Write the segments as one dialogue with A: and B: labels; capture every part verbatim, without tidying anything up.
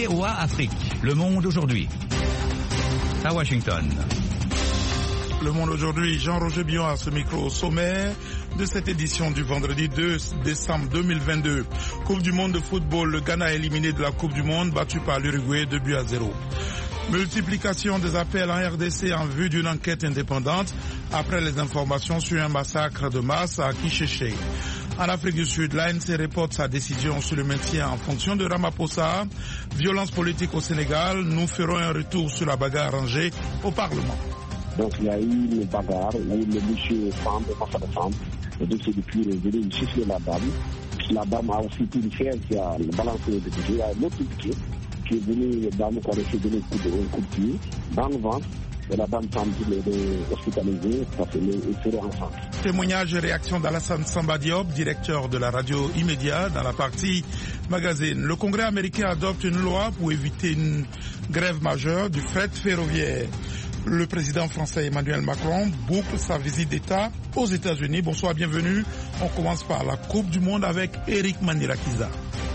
A: V O A Afrique. Le Monde aujourd'hui. À Washington.
B: Le Monde aujourd'hui, Jean-Roger Bion à ce micro au sommaire de cette édition du vendredi deux décembre deux mille vingt-deux. Coupe du monde de football, le Ghana éliminé de la Coupe du monde, battu par l'Uruguay deux buts à zéro. Multiplication des appels en R D C en vue d'une enquête indépendante après les informations sur un massacre de masse à Kicheche. En Afrique du Sud, l'A N C reporte sa décision sur le maintien en fonction de Ramaphosa. Violence politique au Sénégal, nous ferons un retour sur la bagarre rangée au Parlement.
C: Donc il y a eu une bagarre où le monsieur femme, le massacre de femme, et donc c'est depuis le venu siffler la dame. La dame a aussi pu le faire, qui a balancé le pied, il y a un autre pied qui est venu, la dame qui a laissé donner un coup de pied dans le ventre. Et la dame semble hospitalisée parce qu'elle serait enceinte.
B: Témoignage et réaction d'Alassane Samba Diop, directeur de la radio Immédiat, dans la partie magazine. Le Congrès américain adopte une loi pour éviter une grève majeure du fret ferroviaire. Le président français Emmanuel Macron boucle sa visite d'État aux États-Unis. Bonsoir, bienvenue. On commence par la Coupe du Monde avec Eric Manirakiza.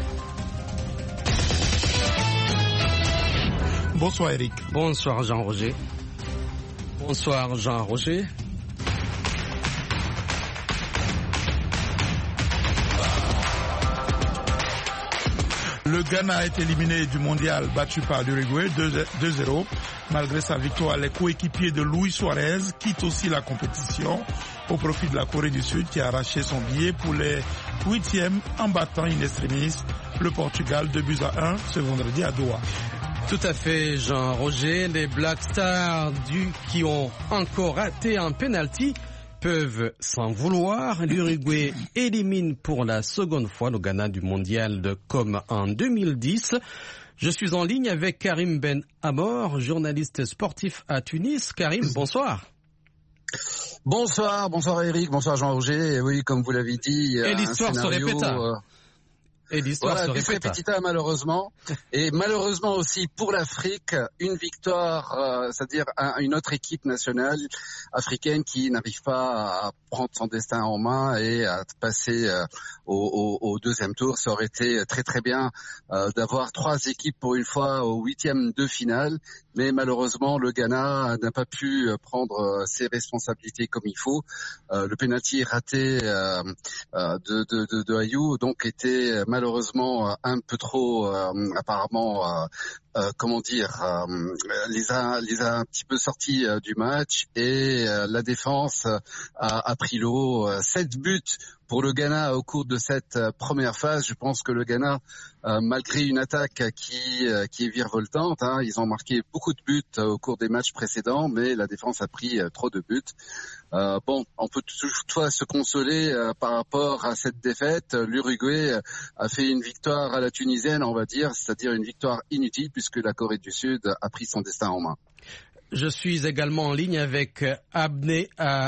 B: Bonsoir Eric.
D: Bonsoir Jean-Roger. Bonsoir Jean-Roger.
B: Le Ghana est éliminé du mondial battu par l'Uruguay deux zéro. Malgré sa victoire, les coéquipiers de Luis Suarez quittent aussi la compétition au profit de la Corée du Sud qui a arraché son billet pour les huitièmes en battant in extremis le Portugal deux buts à un ce vendredi à Doha.
D: Tout à fait, Jean-Roger. Les Black Stars du, qui ont encore raté un penalty peuvent s'en vouloir. L'Uruguay élimine pour la seconde fois le Ghana du mondial de comme en deux mille dix. Je suis en ligne avec Karim Ben Amor, journaliste sportif à Tunis. Karim, bonsoir.
E: Bonsoir, bonsoir Eric, bonsoir Jean-Roger. Oui, comme vous l'avez dit,
D: et l'histoire se répéta. Euh... Et l'histoire
E: voilà,
D: se répéta.
E: Petita, malheureusement. Et malheureusement aussi pour l'Afrique, une victoire, euh, c'est-à-dire un, une autre équipe nationale africaine qui n'arrive pas à prendre son destin en main et à passer euh, au, au, au deuxième tour. Ça aurait été très très bien euh, d'avoir trois équipes pour une fois au huitième de finale. Mais malheureusement, le Ghana n'a pas pu prendre ses responsabilités comme il faut. Euh, le penalty raté euh, de, de, de, de Ayou donc était malheureusement un peu trop euh, apparemment euh, euh, comment dire euh, les a les a un petit peu sortis euh, du match et euh, la défense a, a pris l'eau. Sept buts pour le Ghana au cours de cette euh, première phase. Je pense que le Ghana, euh, malgré une attaque qui euh, qui est virevoltante, hein, ils ont marqué beaucoup de buts euh, au cours des matchs précédents, mais la défense a pris euh, trop de buts. Euh, bon, on peut toutefois se consoler euh, par rapport à cette défaite. L'Uruguay euh, a fait une victoire à la tunisienne, on va dire, c'est-à-dire une victoire inutile puisque la Corée du Sud a pris son destin en main.
D: Je suis également en ligne avec Abne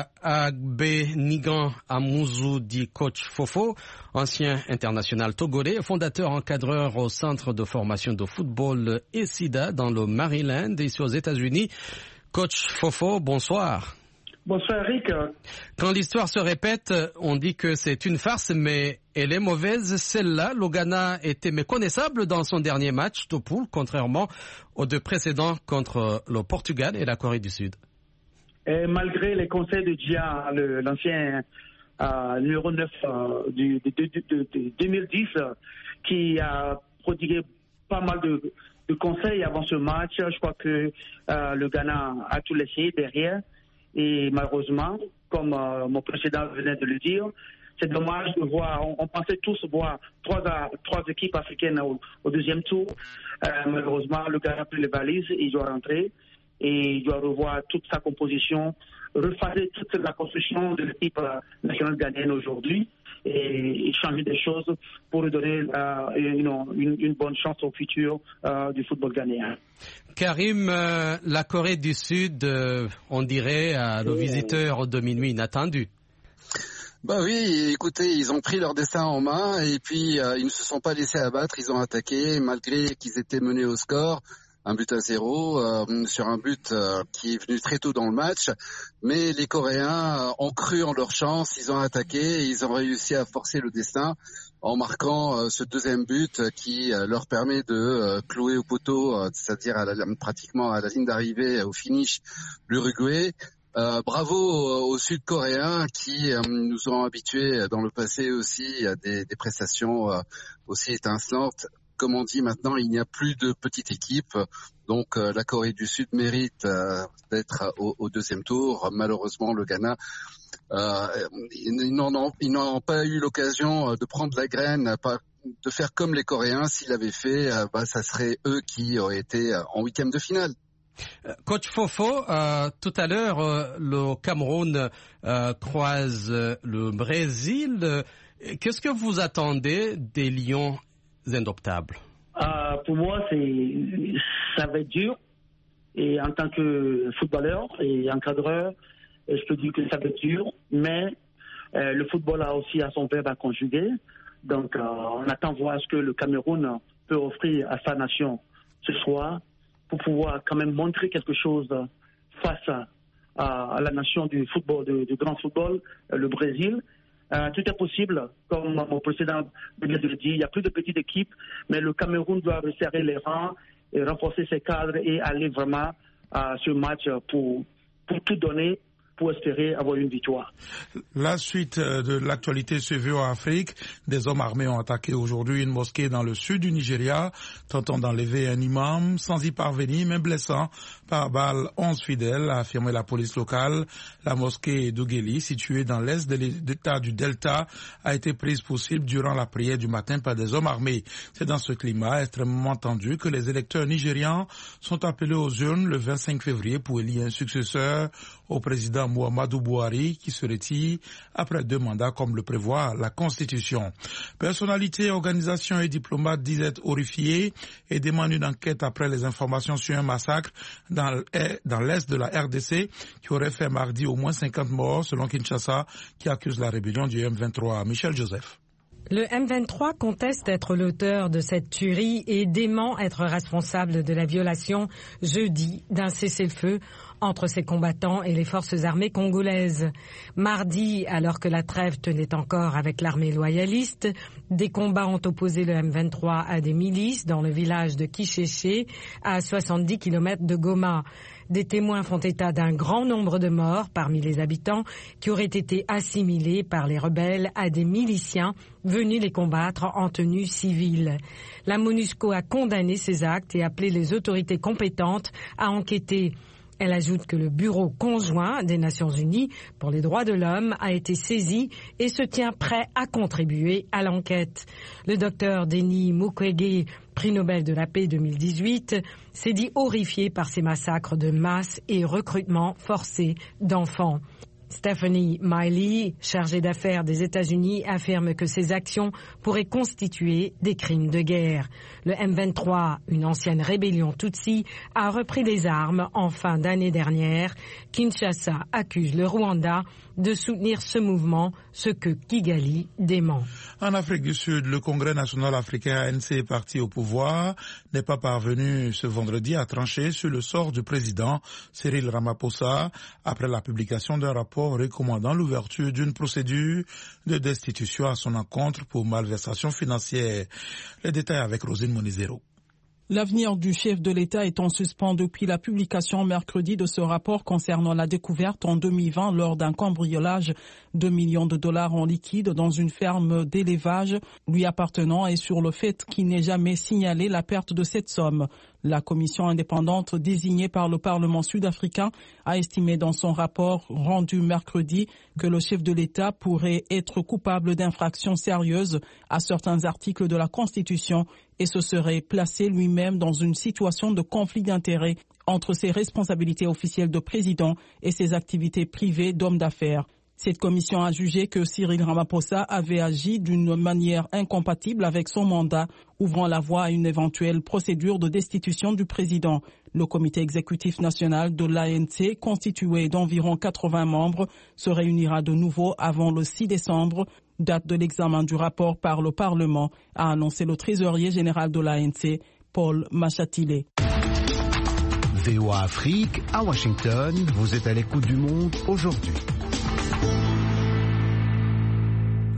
D: Agbenigan Amouzou dit coach Fofo, ancien international togolais, fondateur encadreur au centre de formation de football ESIDA dans le Maryland, ici aux États-Unis. Coach Fofo, bonsoir.
F: Bonsoir Eric.
D: Quand l'histoire se répète, on dit que c'est une farce, mais elle est mauvaise. Celle-là, le Ghana était méconnaissable dans son dernier match de poule, contrairement aux deux précédents contre le Portugal et la Corée du Sud.
F: Et malgré les conseils de Gia, le, l'ancien euh, numéro neuf euh, du, de, de, de, de deux mille dix, euh, qui a prodigué pas mal de, de conseils avant ce match, je crois que euh, le Ghana a tout laissé derrière. Et malheureusement, comme euh, mon précédent venait de le dire, c'est dommage de voir, on, on pensait tous voir trois, trois équipes africaines au, au deuxième tour. Euh, malheureusement, le Ghana a pris les valises, il doit rentrer et il doit revoir toute sa composition, refaire toute la construction de l'équipe euh, nationale ghanéenne aujourd'hui et, et changer des choses pour lui donner euh, une, une, une bonne chance au futur euh, du football ghanéen.
D: Karim, euh, la Corée du Sud, euh, on dirait, euh, le visiteur de minuit inattendu.
E: Bah oui, écoutez, ils ont pris leur destin en main et puis euh, ils ne se sont pas laissés abattre, ils ont attaqué malgré qu'ils étaient menés au score. Un but à zéro euh, sur un but euh, qui est venu très tôt dans le match. Mais les Coréens euh, ont cru en leur chance, ils ont attaqué, et ils ont réussi à forcer le destin. en marquant euh, ce deuxième but euh, qui euh, leur permet de euh, clouer au poteau, euh, c'est-à-dire à la, pratiquement à la ligne d'arrivée, au finish, l'Uruguay. Euh, bravo aux Sud-Coréens qui euh, nous ont habitués dans le passé aussi à des, des prestations euh, aussi étincelantes. Comme on dit maintenant, il n'y a plus de petite équipe, donc euh, la Corée du Sud mérite euh, d'être au, au deuxième tour. Malheureusement, le Ghana, euh, ils n'en ont, ils n'ont pas eu l'occasion de prendre la graine, de faire comme les Coréens. S'ils l'avaient fait, euh, bah, ça serait eux qui auraient été en huitième de finale.
D: Coach Fofo, euh, tout à l'heure, euh, le Cameroun euh, croise le Brésil. Qu'est-ce que vous attendez des Lions indoptables?
F: euh, Pour moi, c'est, ça va être dur. Et en tant que footballeur et encadreur, je peux dire que ça va être dur. Mais euh, le football a aussi à son verbe à conjuguer. Donc, euh, on attend voir ce que le Cameroun peut offrir à sa nation ce soir, pour pouvoir quand même montrer quelque chose face à, à, à la nation du football, du, du grand football, le Brésil. Euh, tout est possible, comme mon précédent vient de le dire, il n'y a plus de petites équipes, mais le Cameroun doit resserrer les rangs et renforcer ses cadres et aller vraiment à ce match pour, pour tout donner, pour espérer avoir une victoire.
B: La suite de l'actualité suivie en Afrique, des hommes armés ont attaqué aujourd'hui une mosquée dans le sud du Nigeria, tentant d'enlever un imam sans y parvenir, mais blessant par balle onze fidèles, a affirmé la police locale. La mosquée d'Ugeli, située dans l'est de l'État du Delta, a été prise pour cible durant la prière du matin par des hommes armés. C'est dans ce climat extrêmement tendu que les électeurs nigérians sont appelés aux urnes le vingt-cinq février pour élire un successeur au président Muhammadu Buhari, qui se retire après deux mandats comme le prévoit la Constitution. Personnalités, organisations et diplomates disent être horrifiés et demandent une enquête après les informations sur un massacre dans, dans l'est de la R D C qui aurait fait mardi au moins cinquante morts selon Kinshasa, qui accuse la rébellion du M vingt-trois. Michel Joseph.
G: Le M vingt-trois conteste être l'auteur de cette tuerie et dément être responsable de la violation jeudi d'un cessez-le-feu entre ses combattants et les forces armées congolaises. Mardi, alors que la trêve tenait encore avec l'armée loyaliste, des combats ont opposé le M vingt-trois à des milices dans le village de Kicheché, à soixante-dix kilomètres de Goma. Des témoins font état d'un grand nombre de morts parmi les habitants qui auraient été assimilés par les rebelles à des miliciens venus les combattre en tenue civile. La MONUSCO a condamné ces actes et appelé les autorités compétentes à enquêter. Elle ajoute que le Bureau conjoint des Nations Unies pour les droits de l'homme a été saisi et se tient prêt à contribuer à l'enquête. Le docteur Denis Mukwege, prix Nobel de la paix deux mille dix-huit, s'est dit horrifié par ces massacres de masse et recrutement forcé d'enfants. Stephanie Miley, chargée d'affaires des États-Unis, affirme que ces actions pourraient constituer des crimes de guerre. Le M vingt-trois, une ancienne rébellion Tutsi, a repris les armes en fin d'année dernière. Kinshasa accuse le Rwanda de soutenir ce mouvement, ce que Kigali dément.
B: En Afrique du Sud, le Congrès national africain A N C, parti au pouvoir, n'est pas parvenu ce vendredi à trancher sur le sort du président Cyril Ramaphosa après la publication d'un rapport recommandant l'ouverture d'une procédure de destitution à son encontre pour malversation financière. Les détails avec Rosine Monizero.
H: L'avenir du chef de l'État est en suspens depuis la publication mercredi de ce rapport concernant la découverte en deux mille vingt lors d'un cambriolage de millions de dollars en liquide dans une ferme d'élevage lui appartenant et sur le fait qu'il n'ait jamais signalé la perte de cette somme. La commission indépendante désignée par le Parlement sud-africain a estimé dans son rapport rendu mercredi que le chef de l'État pourrait être coupable d'infractions sérieuses à certains articles de la Constitution et se serait placé lui-même dans une situation de conflit d'intérêts entre ses responsabilités officielles de président et ses activités privées d'homme d'affaires. Cette commission a jugé que Cyril Ramaphosa avait agi d'une manière incompatible avec son mandat, ouvrant la voie à une éventuelle procédure de destitution du président. Le comité exécutif national de l'A N C, constitué d'environ quatre-vingts membres, se réunira de nouveau avant le six décembre, date de l'examen du rapport par le Parlement, a annoncé le trésorier général de l'A N C, Paul Machatile.
A: V O A Afrique, à Washington, vous êtes à l'écoute du monde aujourd'hui.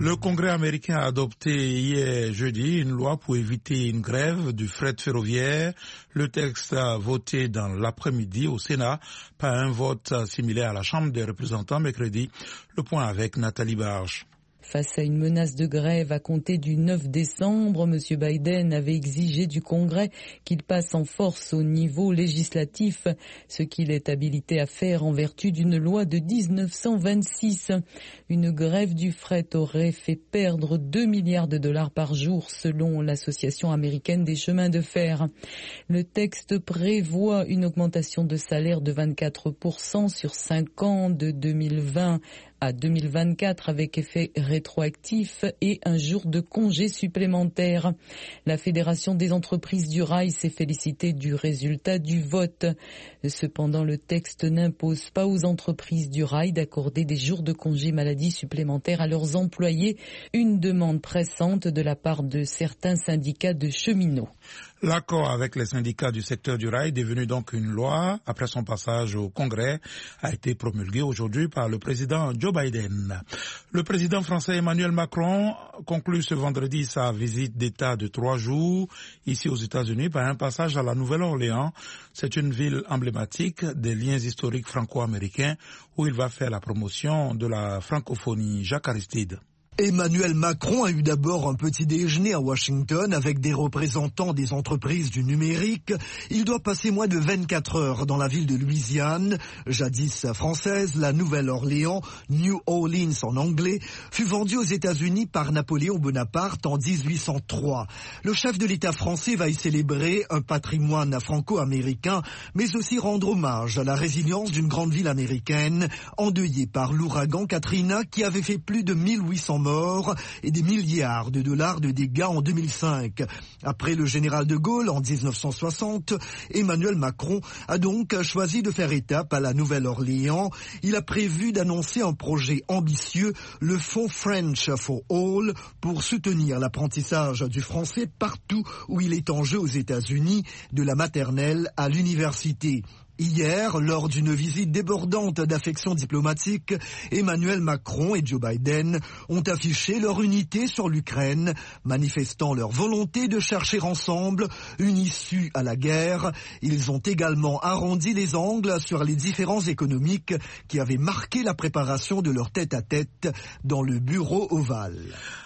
B: Le Congrès américain a adopté hier jeudi une loi pour éviter une grève du fret ferroviaire. Le texte a voté dans l'après-midi au Sénat par un vote similaire à la Chambre des représentants mercredi. Le point avec Nathalie Barge.
I: Face à une menace de grève à compter du neuf décembre, M. Biden avait exigé du Congrès qu'il passe en force au niveau législatif, ce qu'il est habilité à faire en vertu d'une loi de mille neuf cent vingt-six. Une grève du fret aurait fait perdre deux milliards de dollars par jour selon l'Association américaine des chemins de fer. Le texte prévoit une augmentation de salaire de vingt-quatre pour cent sur cinq ans de deux mille vingt à deux mille vingt-quatre avec effet rétroactif et un jour de congé supplémentaire. La Fédération des entreprises du rail s'est félicitée du résultat du vote. Cependant, le texte n'impose pas aux entreprises du rail d'accorder des jours de congé maladie supplémentaires à leurs employés, une demande pressante de la part de certains syndicats de cheminots.
B: L'accord avec les syndicats du secteur du rail, devenu donc une loi, après son passage au Congrès, a été promulgué aujourd'hui par le président Joe Biden. Le président français Emmanuel Macron conclut ce vendredi sa visite d'État de trois jours ici aux États-Unis par un passage à la Nouvelle-Orléans. C'est une ville emblématique des liens historiques franco-américains où il va faire la promotion de la francophonie. Jacques Aristide.
J: Emmanuel Macron a eu d'abord un petit déjeuner à Washington avec des représentants des entreprises du numérique. Il doit passer moins de vingt-quatre heures dans la ville de Louisiane, jadis française. La Nouvelle-Orléans, New Orleans en anglais, fut vendue aux États-Unis par Napoléon Bonaparte en dix-huit cent trois. Le chef de l'État français va y célébrer un patrimoine franco-américain, mais aussi rendre hommage à la résilience d'une grande ville américaine endeuillée par l'ouragan Katrina qui avait fait plus de mille huit cents morts et des milliards de dollars de dégâts en deux mille cinq. Après le général de Gaulle en dix-neuf cent soixante, Emmanuel Macron a donc choisi de faire étape à la Nouvelle-Orléans. Il a prévu d'annoncer un projet ambitieux, le Fonds French for All, pour soutenir l'apprentissage du français partout où il est en jeu aux États-Unis, de la maternelle à l'université. Hier, lors d'une visite débordante d'affection diplomatique, Emmanuel Macron et Joe Biden ont affiché leur unité sur l'Ukraine, manifestant leur volonté de chercher ensemble une issue à la guerre. Ils ont également arrondi les angles sur les différences économiques qui avaient marqué la préparation de leur tête-à-tête dans le bureau ovale.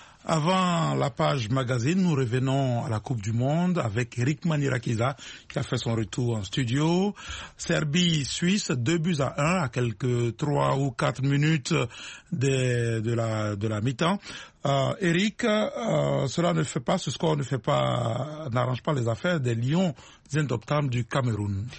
B: Avant la page magazine, nous revenons à la Coupe du Monde avec Eric Manirakiza qui a fait son retour en studio. Serbie-Suisse, deux buts à un à quelques trois ou quatre minutes de, de la, de la mi-temps. Euh, Eric, euh, cela ne fait pas, ce score ne fait pas, n'arrange pas les affaires des Lions indomptables du Cameroun.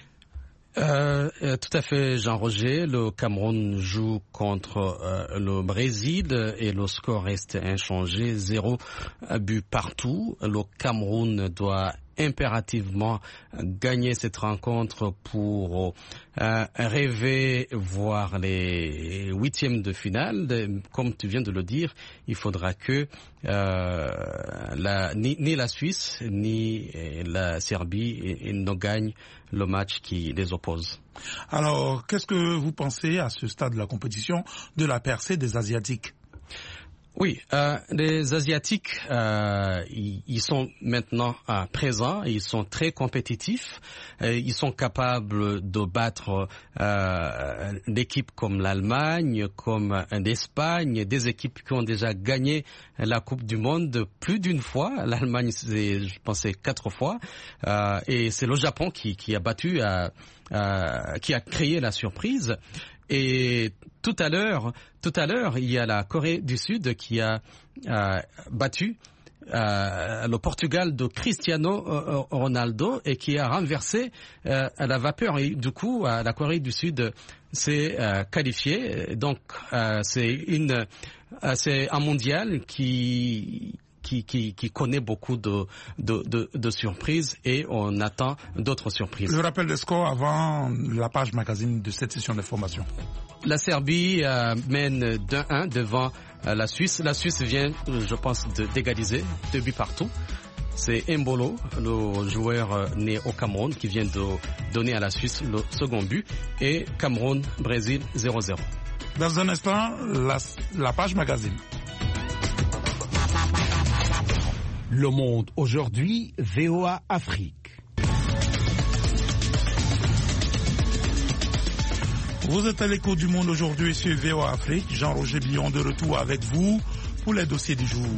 D: Euh, tout à fait, Jean-Roger. Le Cameroun joue contre euh, le Brésil et le score reste inchangé, zéro but partout. Le Cameroun doit impérativement gagner cette rencontre pour euh, rêver voir les huitièmes de finale. De, comme tu viens de le dire, il faudra que euh, la, ni, ni la Suisse ni la Serbie ne gagnent le match qui les oppose.
B: Alors, qu'est-ce que vous pensez à ce stade de la compétition de la percée des Asiatiques ?
D: Oui, euh, les Asiatiques, euh, ils, ils sont maintenant euh, présents, ils sont très compétitifs, euh, ils sont capables de battre euh, d'équipes comme l'Allemagne, comme l'Espagne, des équipes qui ont déjà gagné la Coupe du Monde plus d'une fois. L'Allemagne, c'est, je pensais, quatre fois, euh, et c'est le Japon qui, qui a battu, euh, euh, qui a créé la surprise. Et tout à l'heure, tout à l'heure, il y a la Corée du Sud qui a euh, battu euh, le Portugal de Cristiano Ronaldo et qui a renversé euh, la vapeur. Et du coup, euh, la Corée du Sud s'est euh, qualifiée. Donc, euh, c'est une, euh, c'est un mondial qui Qui, qui, qui connaît beaucoup de, de, de, de surprises et on attend d'autres surprises.
B: Le rappel des scores avant la page magazine de cette session d'information.
D: La Serbie euh, mène deux un devant euh, la Suisse. La Suisse vient, je pense, de, d'égaliser, deux buts partout. C'est Mbolo, le joueur euh, né au Cameroun, qui vient de donner à la Suisse le second but. Et Cameroun-Brésil zéro zéro.
B: Dans un instant, la, la page magazine.
K: Le Monde aujourd'hui, V O A Afrique.
B: Vous êtes à l'écoute du Monde aujourd'hui sur V O A Afrique. Jean-Roger Billon de retour avec vous pour les dossiers du jour.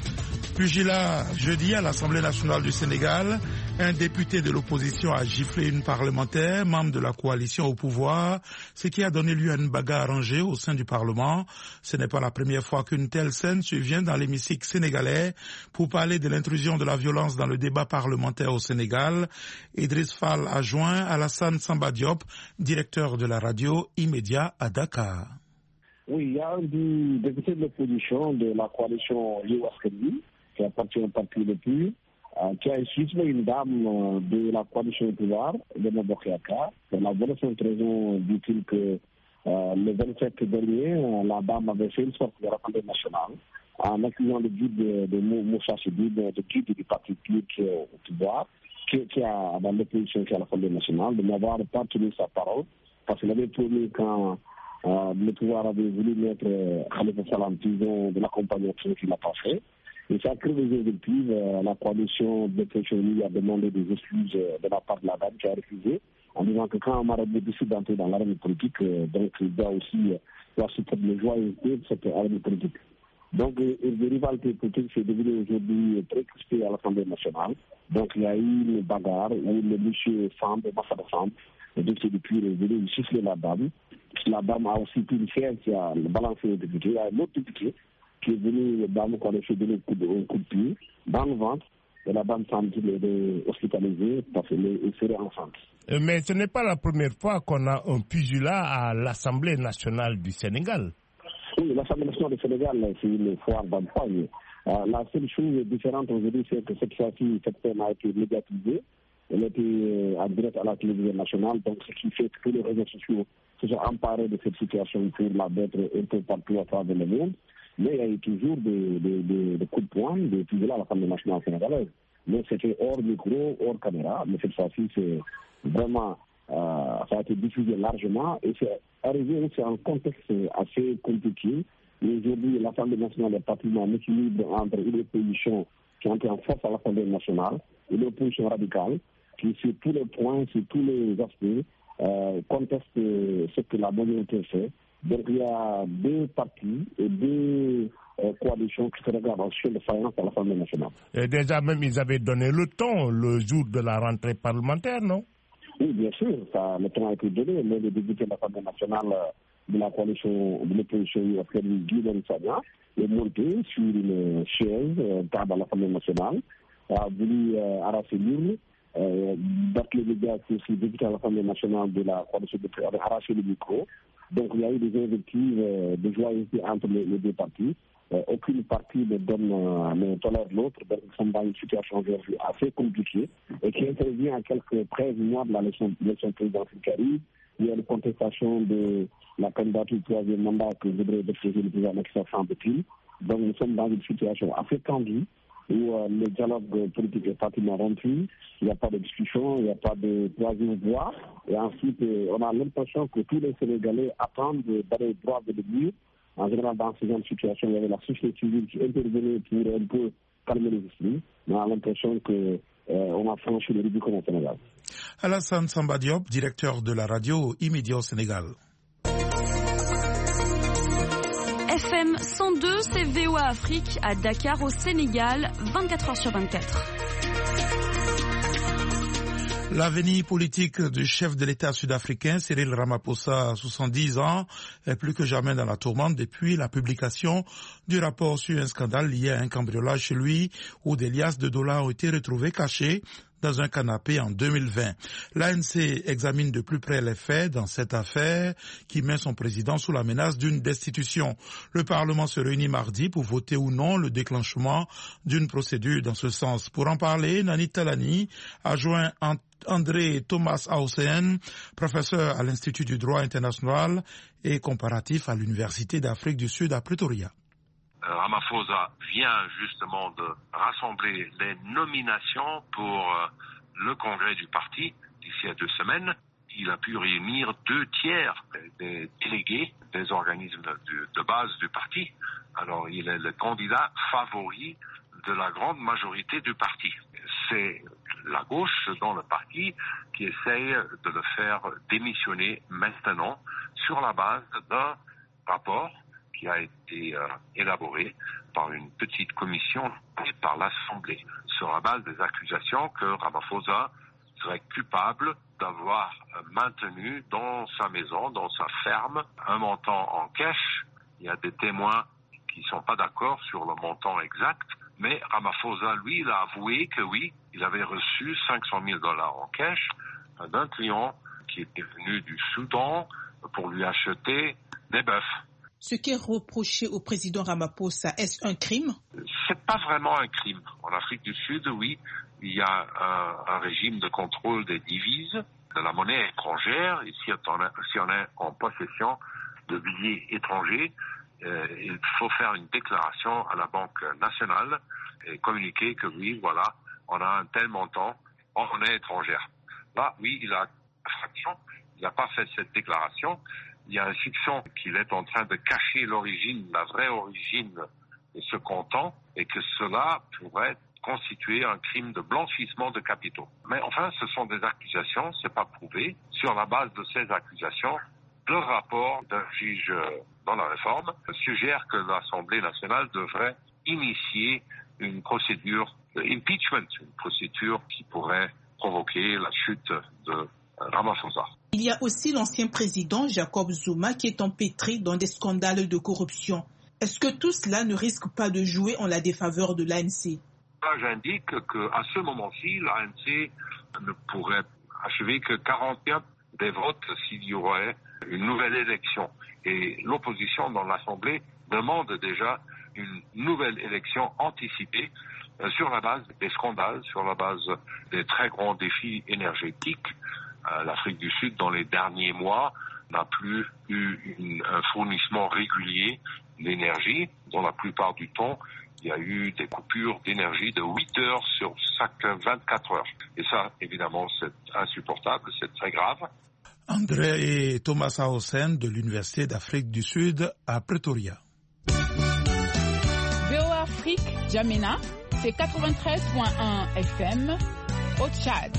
B: Pugilat, jeudi à l'Assemblée nationale du Sénégal, un député de l'opposition a giflé une parlementaire, membre de la coalition au pouvoir, ce qui a donné lieu à une bagarre arrangée au sein du Parlement. Ce n'est pas la première fois qu'une telle scène survient dans l'hémicycle sénégalais. Pour parler de l'intrusion de la violence dans le débat parlementaire au Sénégal, Idriss Fall a joint Alassane Samba Diop, directeur de la radio Immédiat à Dakar.
C: Oui, il y a un député de l'opposition de la coalition Yewwi, qui appartient au parti Le P U, euh, qui a insulté une dame euh, de la coalition au pouvoir, de Mabokeyaka. Pour la bonne raison, dit-il que euh, le vingt-sept dernier, euh, la dame avait fait une sorte de rassemblement national en accusant le guide de, de Moussa Sidi, le guide du parti public au pouvoir, qui, qui a dans l'opposition qui est à l'Assemblée nationale, de n'avoir pas tenu sa parole, parce qu'il avait promis quand euh, le pouvoir avait voulu mettre euh, Khalifa Sall en prison de l'accompagnement qu'il n'a pas fait. Et ça crée des invectives. Euh, la coalition de l'opposition a demandé des excuses euh, de la part de la dame qui a refusé, en disant que quand un marabout décide d'entrer dans l'arène politique, euh, donc il doit aussi euh, doit supporter les joyeusetés de cette arène politique. Donc, euh, les rivalités politiques c'est devenu aujourd'hui très crispé à l'Assemblée nationale. Donc, il y a eu une bagarre où le monsieur Samb, Massada Samb, le député du P U est venu siffler la dame. La dame a aussi pris une chaise qui a balancé le député. Il y a un autre député qui est venu, la dame qu'on a fait donner un coup de, un coup de pied dans le ventre. Et la dame semble-t-il est hospitalisée parce qu'elle serait enceinte.
L: Mais ce n'est pas la première fois qu'on a un pugilat à l'Assemblée nationale du Sénégal.
C: Oui, l'Assemblée nationale du Sénégal, c'est une foire d'empoigne. Euh, la seule chose différente aujourd'hui, c'est que cette fois-ci, cette scène a été médiatisée. Elle a été euh, en direct à la télévision nationale, donc ce qui fait que tous les réseaux sociaux se sont emparés de cette situation pour la mettre un peu partout à travers le monde. Mais il y a eu toujours des, des, des, des coups de poing, des pugilats à l'Assemblée nationale sénégalaise. Mais c'était hors micro, hors caméra. Mais cette fois-ci, c'est vraiment, euh, ça a été diffusé largement. Et c'est arrivé aussi en contexte assez compliqué. Et aujourd'hui, l'Assemblée nationale est pratiquement en équilibre entre une opposition qui entre en force à l'Assemblée nationale et l'opposition radicale, qui sur tous les points, sur tous les aspects, euh, conteste ce que la majorité fait. Donc il y a deux partis et deux euh, coalitions qui se regardent en chien de faïence à l'Assemblée nationale.
L: Et déjà même ils avaient donné le ton le jour de la rentrée parlementaire, non?
C: Oui, bien sûr, ça, le ton a été donné, mais le député de l'Assemblée nationale de la coalition de l'opposition, Guy Sagna, est monté sur une chaise, euh, table à l'Assemblée nationale, a voulu euh, arracher l'urne. Euh, Barthélémy Dias, qui est aussi député à l'Assemblée nationale de la coalition de avait arraché le micro. Donc il y a eu des invectives euh, de joyeuseté entre les, les deux partis. Euh, aucune partie ne donne euh, ne tolère l'autre. Donc nous sommes dans une situation aujourd'hui assez compliquée et qui intervient à quelques treize mois de l'élection présidentielle qui arrive. Il y a une contestation de la candidature du troisième mandat que voudrait déposer le président Macky Sall, semble-t-il. Donc nous sommes dans une situation assez tendue où euh, le dialogue politique est pratiquement rompu, il n'y a pas de discussion, il n'y a pas de troisième voie. Et ensuite, euh, on a l'impression que tous les Sénégalais attendent d'aller droit de mur. En général, dans ce genre de situation, il y avait la société civile qui intervenait pour un peu calmer les esprits. Mais on a l'impression qu'on euh, a franchi le Rubicon au Sénégal.
B: Alassane Samba Diop, directeur de la radio Immédiat au Sénégal.
M: F M cent deux, c'est V O A Afrique à Dakar au Sénégal, vingt-quatre heures sur vingt-quatre.
B: L'avenir politique du chef de l'État sud-africain, Cyril Ramaphosa, soixante-dix ans, est plus que jamais dans la tourmente depuis la publication du rapport sur un scandale lié à un cambriolage chez lui où des liasses de dollars ont été retrouvées cachées dans un canapé en deux mille vingt. L'A N C examine de plus près les faits dans cette affaire qui met son président sous la menace d'une destitution. Le Parlement se réunit mardi pour voter ou non le déclenchement d'une procédure dans ce sens. Pour en parler, Nani Talani a joint André Thomas Hausen, professeur à l'Institut du droit international et comparatif à l'Université d'Afrique du Sud à Pretoria.
N: Ramaphosa vient justement de rassembler les nominations pour le congrès du parti d'ici à deux semaines. Il a pu réunir deux tiers des délégués des organismes de, de base du parti. Alors il est le candidat favori de la grande majorité du parti. C'est la gauche dans le parti qui essaye de le faire démissionner maintenant sur la base d'un rapport qui a été euh, élaboré par une petite commission et par l'Assemblée sur la base des accusations que Ramaphosa serait coupable d'avoir maintenu dans sa maison, dans sa ferme, un montant en cash. Il y a des témoins qui ne sont pas d'accord sur le montant exact, mais Ramaphosa, lui, il a avoué que oui, il avait reçu cinq cent mille dollars en cash d'un client qui était venu du Soudan pour lui acheter des bœufs.
O: Ce qui est reproché au président Ramaphosa, est-ce un crime?
N: C'est pas vraiment un crime. En Afrique du Sud, oui, il y a un, un régime de contrôle des devises, de la monnaie étrangère. Et si on, a, si on est en possession de billets étrangers, euh, il faut faire une déclaration à la Banque nationale et communiquer que oui, voilà, on a un tel montant en monnaie étrangère. Là, oui, il a infraction, il n'a pas fait cette déclaration. Il y a un soupçon qu'il est en train de cacher l'origine, la vraie origine de ce comptant, et que cela pourrait constituer un crime de blanchissement de capitaux. Mais enfin, ce sont des accusations, c'est pas prouvé. Sur la base de ces accusations, le rapport d'un juge dans la réforme suggère que l'Assemblée nationale devrait initier une procédure d'impeachment, une procédure qui pourrait provoquer la chute de Ramaphosa.
O: Il y a aussi l'ancien président Jacob Zuma qui est empêtré dans des scandales de corruption. Est-ce que tout cela ne risque pas de jouer en la défaveur de l'A N C?
N: J'indique qu'à ce moment-ci, l'A N C ne pourrait achever que quarante et un des votes s'il y aurait une nouvelle élection. Et l'opposition dans l'Assemblée demande déjà une nouvelle élection anticipée euh, sur la base des scandales, sur la base des très grands défis énergétiques. Euh, L'Afrique du Sud, dans les derniers mois, n'a plus eu une, un fournissement régulier d'énergie. Dans la plupart du temps, il y a eu des coupures d'énergie de huit heures sur chaque vingt-quatre heures. Et ça, évidemment, c'est insupportable, c'est très grave.
B: André et Thomas Hausen de l'Université d'Afrique du Sud à Pretoria.
P: V O A Afrique, Djamena, c'est quatre-vingt-treize point un F M au Tchad.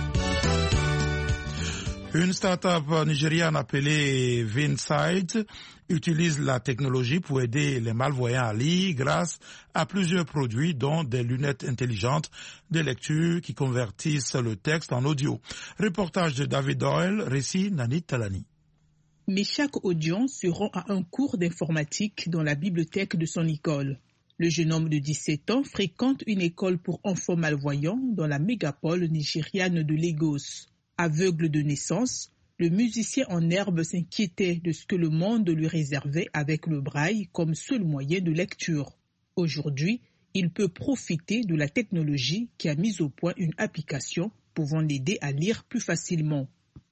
B: Une start-up nigériane appelée Vinsight utilise la technologie pour aider les malvoyants à lire grâce à plusieurs produits, dont des lunettes intelligentes de lecture qui convertissent le texte en audio. Reportage de David Doyle, récit Nanit Talani.
O: Meshak Odion se rend à un cours d'informatique dans la bibliothèque de son école. Le jeune homme de dix-sept ans fréquente une école pour enfants malvoyants dans la mégapole nigériane de Lagos. Aveugle de naissance, le musicien en herbe s'inquiétait de ce que le monde lui réservait avec le braille comme seul moyen de lecture. Aujourd'hui, il peut profiter de la technologie qui a mis au point une application pouvant l'aider à lire plus facilement.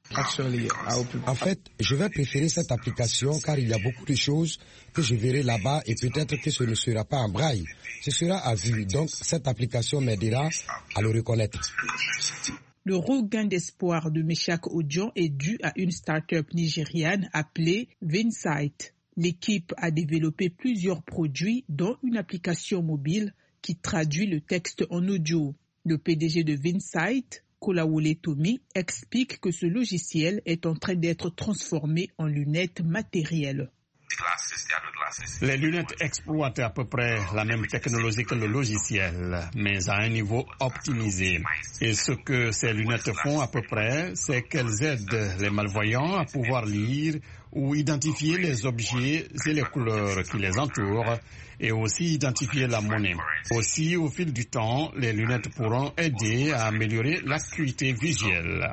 Q: En fait, je vais préférer cette application car il y a beaucoup de choses que je verrai là-bas et peut-être que ce ne sera pas en braille. Ce sera à vue, donc cette application m'aidera à le reconnaître.
O: Le regain d'espoir de Meshak Odion est dû à une start-up nigériane appelée Vinsight. L'équipe a développé plusieurs produits, dont une application mobile qui traduit le texte en audio. Le P D G de Vinsight, Kolawole Tomi, explique que ce logiciel est en train d'être transformé en lunettes matérielles.
R: Les lunettes exploitent à peu près la même technologie que le logiciel, mais à un niveau optimisé. Et ce que ces lunettes font à peu près, c'est qu'elles aident les malvoyants à pouvoir lire ou identifier les objets et les couleurs qui les entourent, et aussi identifier la monnaie. Aussi, au fil du temps, les lunettes pourront aider à améliorer l'acuité visuelle.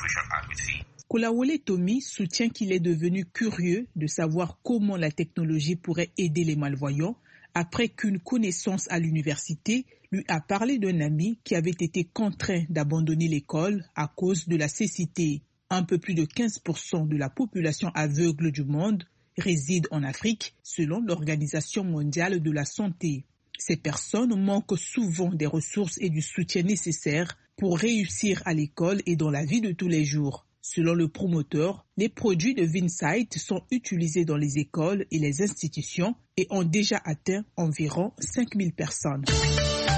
O: Kolawole Tomi soutient qu'il est devenu curieux de savoir comment la technologie pourrait aider les malvoyants après qu'une connaissance à l'université lui a parlé d'un ami qui avait été contraint d'abandonner l'école à cause de la cécité. Un peu plus de quinze pour cent de la population aveugle du monde réside en Afrique, selon l'Organisation mondiale de la santé. Ces personnes manquent souvent des ressources et du soutien nécessaires pour réussir à l'école et dans la vie de tous les jours. Selon le promoteur, les produits de Vinsight sont utilisés dans les écoles et les institutions et ont déjà atteint environ cinq mille personnes.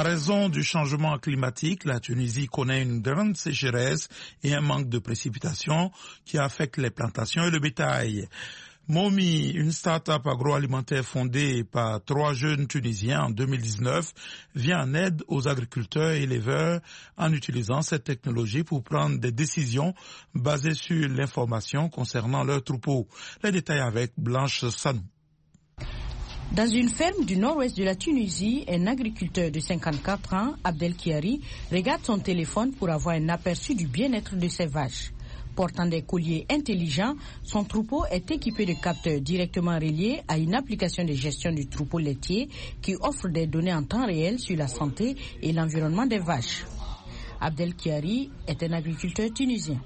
B: raison du changement climatique, la Tunisie connaît une grande sécheresse et un manque de précipitations qui affectent les plantations et le bétail. Momi, une start-up agroalimentaire fondée par trois jeunes Tunisiens en deux mille dix-neuf, vient en aide aux agriculteurs et éleveurs en utilisant cette technologie pour prendre des décisions basées sur l'information concernant leurs troupeaux. Les détails avec Blanche Sanou.
S: Dans une ferme du nord-ouest de la Tunisie, un agriculteur de cinquante-quatre ans, Abdel Kiari, regarde son téléphone pour avoir un aperçu du bien-être de ses vaches. Portant des colliers intelligents, son troupeau est équipé de capteurs directement reliés à une application de gestion du troupeau laitier qui offre des données en temps réel sur la santé et l'environnement des vaches. Abdel Kiari est un agriculteur tunisien.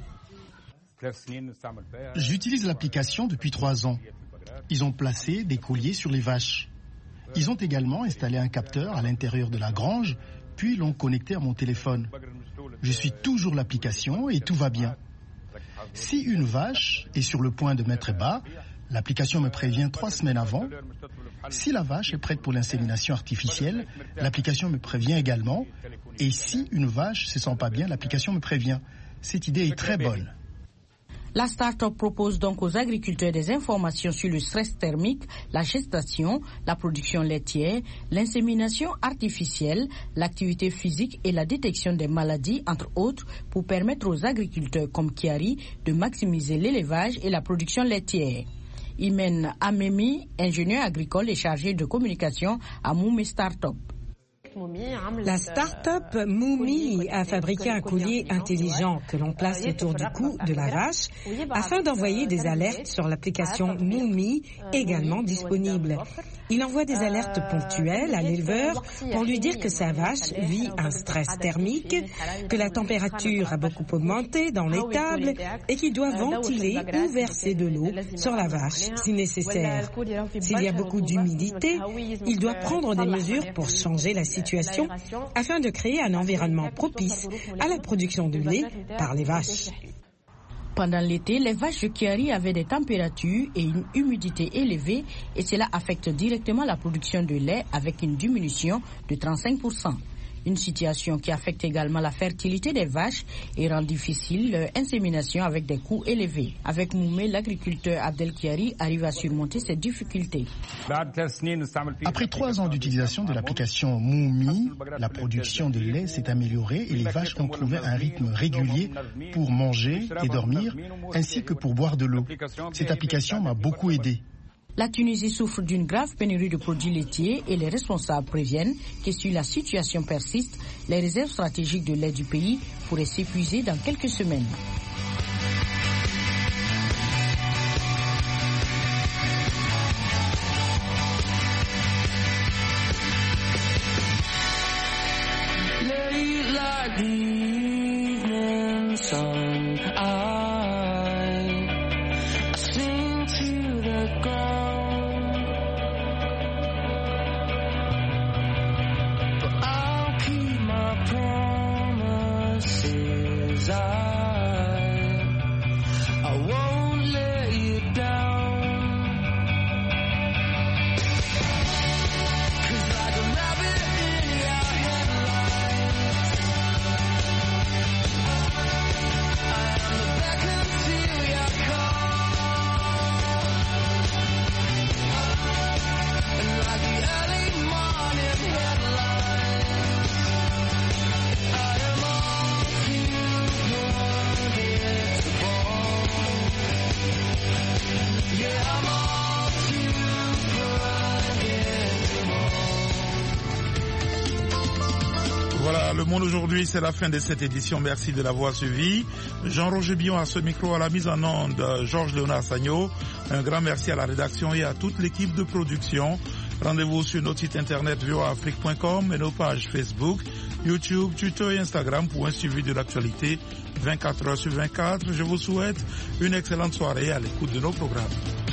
T: J'utilise l'application depuis trois ans. Ils ont placé des colliers sur les vaches. Ils ont également installé un capteur à l'intérieur de la grange, puis l'ont connecté à mon téléphone. Je suis toujours l'application et tout va bien. Si une vache est sur le point de mettre bas, l'application me prévient trois semaines avant. Si la vache est prête pour l'insémination artificielle, l'application me prévient également. Et si une vache ne se sent pas bien, l'application me prévient. Cette idée est très bonne.
S: La start-up propose donc aux agriculteurs des informations sur le stress thermique, la gestation, la production laitière, l'insémination artificielle, l'activité physique et la détection des maladies, entre autres, pour permettre aux agriculteurs comme Kiari de maximiser l'élevage et la production laitière. Imen Amemi, ingénieur agricole et chargé de communication à Moumi Startup.
G: La start-up Moumi a fabriqué un collier intelligent que l'on place autour du cou de la vache afin d'envoyer des alertes sur l'application Moumi, également disponible. Il envoie des alertes ponctuelles à l'éleveur pour lui dire que sa vache vit un stress thermique, que la température a beaucoup augmenté dans l'étable et qu'il doit ventiler ou verser de l'eau sur la vache si nécessaire. S'il y a beaucoup d'humidité, il doit prendre des mesures pour changer la situation afin de créer un environnement propice à la production de lait par les vaches.
S: Pendant l'été, les vaches de Kiari avaient des températures et une humidité élevée et cela affecte directement la production de lait avec une diminution de trente-cinq pour cent. Une situation qui affecte également la fertilité des vaches et rend difficile leur insémination avec des coûts élevés. Avec Moumé, l'agriculteur Abdel Kiari arrive à surmonter ces difficultés.
T: Après trois ans d'utilisation de l'application Moumi, la production de lait s'est améliorée et les vaches ont trouvé un rythme régulier pour manger et dormir, ainsi que pour boire de l'eau. Cette application m'a beaucoup aidé.
S: La Tunisie souffre d'une grave pénurie de produits laitiers et les responsables préviennent que si la situation persiste, les réserves stratégiques de lait du pays pourraient s'épuiser dans quelques semaines.
B: Voilà, Le Monde aujourd'hui, c'est la fin de cette édition. Merci de l'avoir suivi. Jean-Roger Billon à ce micro, à la mise en onde, Georges Léonard Sagno. Un grand merci à la rédaction et à toute l'équipe de production. Rendez-vous sur notre site internet v o a afrique point com et nos pages Facebook, YouTube, Twitter et Instagram pour un suivi de l'actualité vingt-quatre heures sur vingt-quatre. Je vous souhaite une excellente soirée à l'écoute de nos programmes.